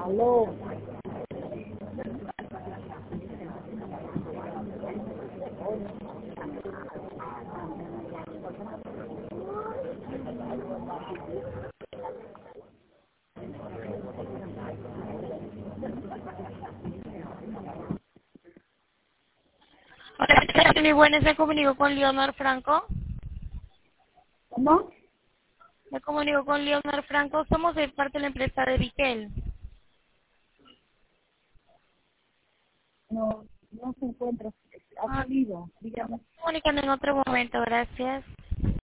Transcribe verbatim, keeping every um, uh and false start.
Aló. Hola, muy buenas, me comunico con Leonor Franco. ¿Cómo? Me comunico con Leonor Franco, somos de parte de la empresa de Vitel. No, no se encuentra. Ha Ah, salido, dígame. comunicando en otro momento, gracias.